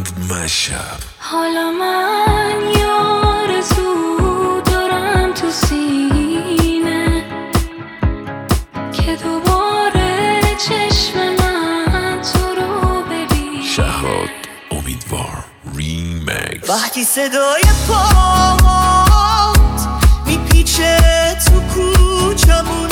دایموند مشب. حالا من یار زو دارم تو سینه که دوباره چشم من تو رو ببینه. شهراد امیدوار ریمیکس. وقتی صدای پات میپیچه تو کوچمون،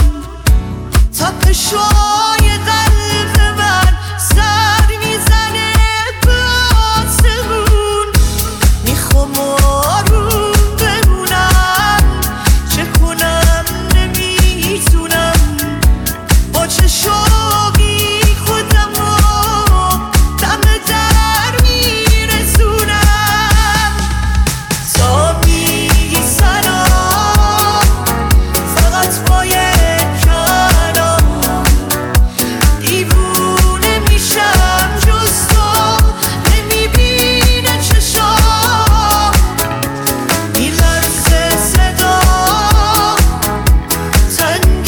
تپشای قلب من سر میزنه به آسمون. میخوام آروم بمونم، چه کنم نمیتونم، با چه شوقی خودم رو دم در میرسونم. تا میگی سلام فقط با یک کلام، دیوونه میشم جز تو نمیبینه چشام. میلرزه صدا تنگ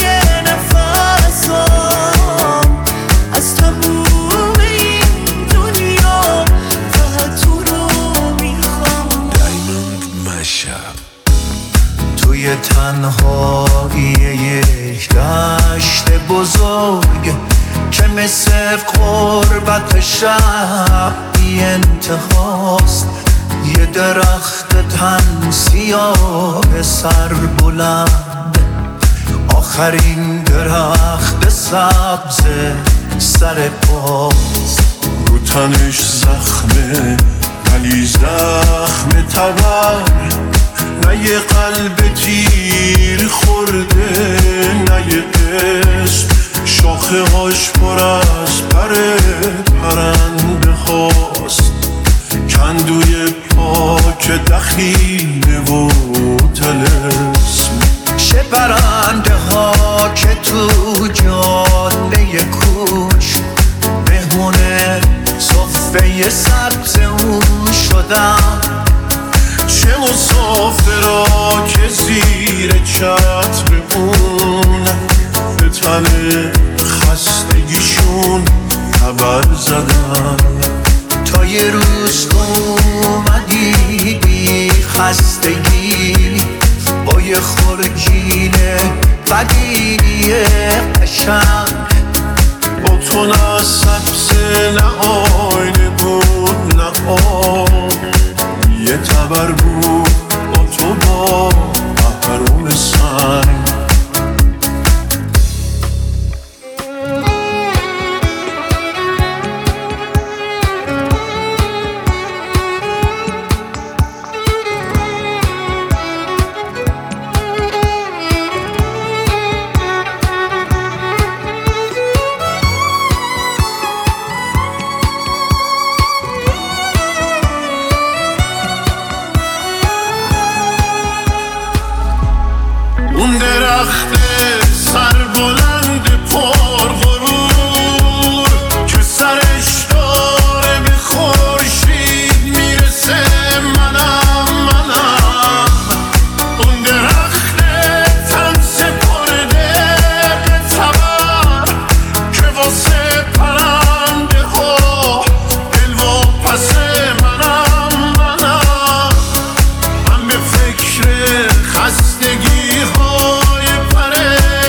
نفسام، از تموم این دنیا فقط تو رو میخوام. دایموند مشب. توی تنهایی یک دشت بزرگ که مثل قربت شب بی انتهاست، یه درخت تن سیاه سر بلند، آخرین درخت سبز سر پاست. رو تنش زخمه ولی زخم تبر، نه یه قلب تیر خورده نه یه قسم، شاخه هاش پر از پر پرنده هاست، کندوی پاک دخیله و طلسم. چه برنده ها که تو جاده کوچ مهمونه صفه سبز اون شدن، چه مسافرها که زیر چتر اون به تن خستگیشون خبر زدن. تا یه روز اومدی بی خستگی با یه خورجین بدی قشنگ، با تو نه سبز نه آینه بود نه آب، یه تبر بود با تو با قهرون سنگ. اون درخت سربلند پرغرور که سرش داره به خورشید میرسه، منم اون درخت تن سپرده به تبر که واسه پرنده ها دل و پس منم من به فکر خستگی های پره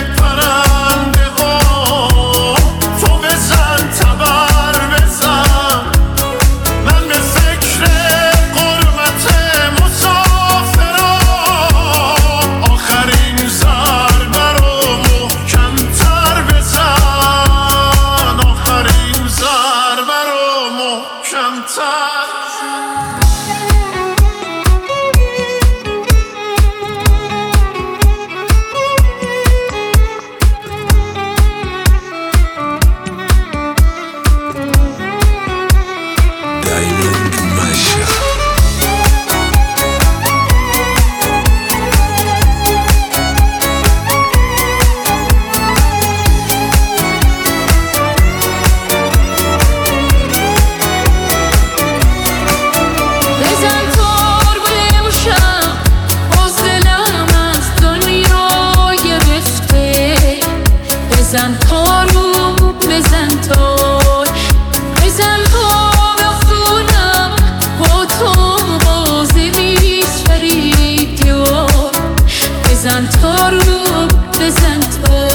بزن تا رو بزن تا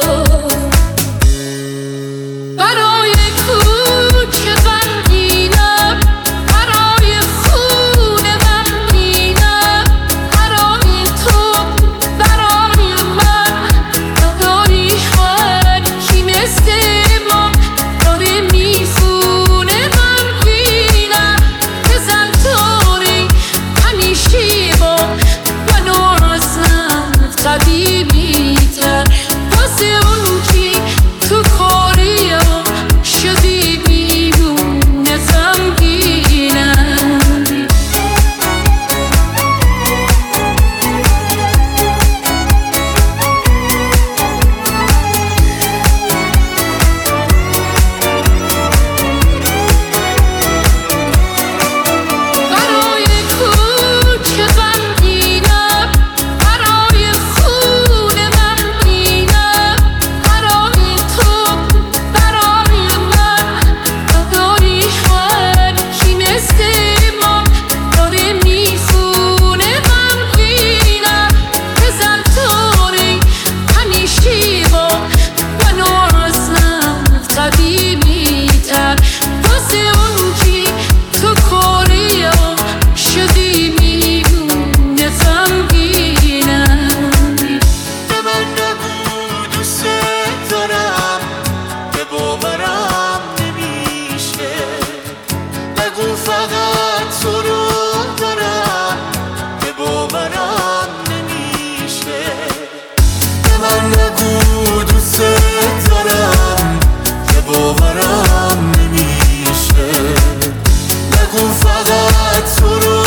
برای کوچه غمگینم برای خونه غمگینم برای تو برای من نداری هر کی مثل ما داره میخونه غمگینم بزن تاری همیشه با منو ازت قدیمی‌تر واسه اون کی تو کاریم شدی بیرون غمگینم برای کوچه غمگینم برای خونه غمگینم برای تو برای من نداری هر کی مثل ما داره میخونه غمگینم بزن تاری همیشه با منو ازت قدیمی‌تر واسه اون کی تو کاریم شدی میگونه غمگینم به من نگو دوست دارم که باورم نمیشه نگو فقط تو رو دارم که باورم نمیشه به من نگو دوست دارم که باورم نمیشه نگو فقط تو رو